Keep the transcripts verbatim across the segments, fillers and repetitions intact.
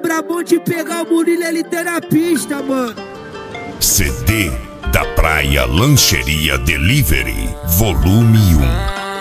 brabão de pegar o Murilo L T na pista, mano. C D da Praia Lancheria Delivery, volume um.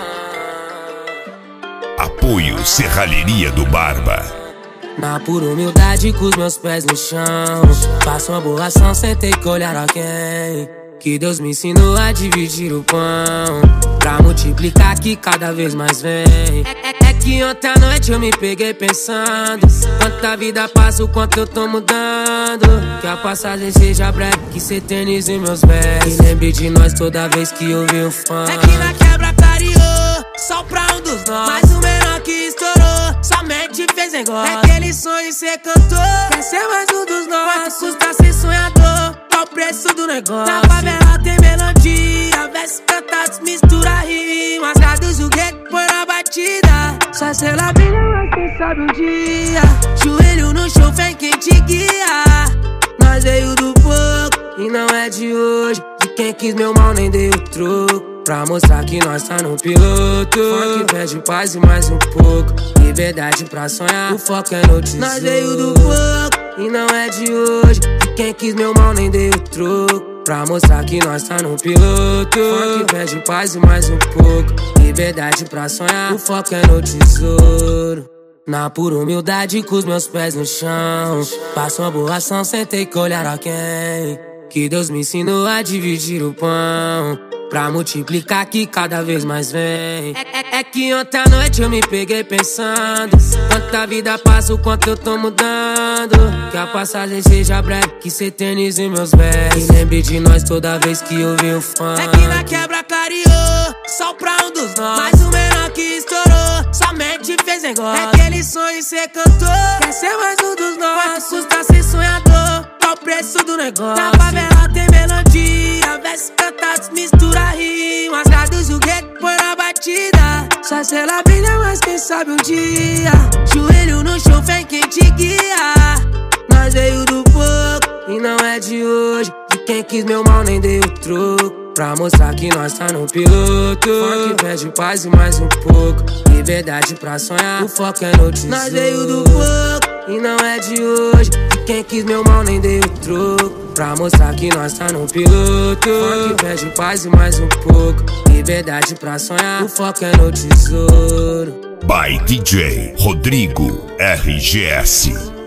Apoio Serralheria do Barba. Na pura humildade com os meus pés no chão, faço uma borração, sentei com olhar a quem que Deus me ensinou a dividir o pão, pra multiplicar que cada vez mais vem. É, é, é que ontem à noite eu me peguei pensando quanta vida passa, o quanto eu tô mudando. Que a passagem seja breve, que se eternize meus versos, e lembre de nós toda vez que ouvir um fã. É que na quebra clareou, só pra um dos nós, mas o menor que estourou somente fez negócio. É aquele sonho de ser cantor, quer ser mais um dos nossos. Quanto custa ser sonhador, qual o preço do negócio? Na favela tem melodia, versos cantados, mistura rimas, traduz o grego, põe na batida. Só sei lá brilha, mas quem sabe um dia joelho no chão, vem quem te guia. Nós veio do pouco e não é de hoje, de quem quis meu mal nem deu troco, pra mostrar que nós tá no piloto. Funk pede paz e mais um pouco, liberdade pra sonhar, o foco é no tesouro. Nós veio do pouco e não é de hoje, de quem quis meu mal nem deu troco, pra mostrar que nós tá no piloto. Funk pede paz e mais um pouco, liberdade pra sonhar, o foco é no tesouro. Na pura humildade com os meus pés no chão, passo uma borração, sentei com olhar a quem que Deus me ensinou a dividir o pão, pra multiplicar que cada vez mais vem. É, é, é que ontem à noite eu me peguei pensando quanta vida passa, o quanto eu tô mudando. Que a passagem seja breve, que se eternize meus versos, e lembre de nós toda vez que ouvir um fã. É que na quebra clareou, só pra um dos nós, mas o menor que estourou somente fez negócio. É aquele sonho de ser cantor, quer ser mais um dos nossos. Quanto custa ser sonhador, qual o preço do negócio? Na favela tem melodia, versos cantados, mistura rimas, traduz o grego, põe na batida. Só sei lá brilha, mas quem sabe um dia joelho no chão, vem quem te guia. Nós veio do pouco e não é de hoje, de quem quis meu mal nem deu troco, pra mostrar que nós tá no piloto. Funk pede paz e mais um pouco, liberdade pra sonhar, o foco é no tesouro. Nós veio do pouco e não é de hoje, de quem quis meu mal nem deu troco, pra mostrar que nós tá no piloto. Funk pede paz e mais um pouco, liberdade pra sonhar, o foco é no tesouro. By D J Rodrigo R G S.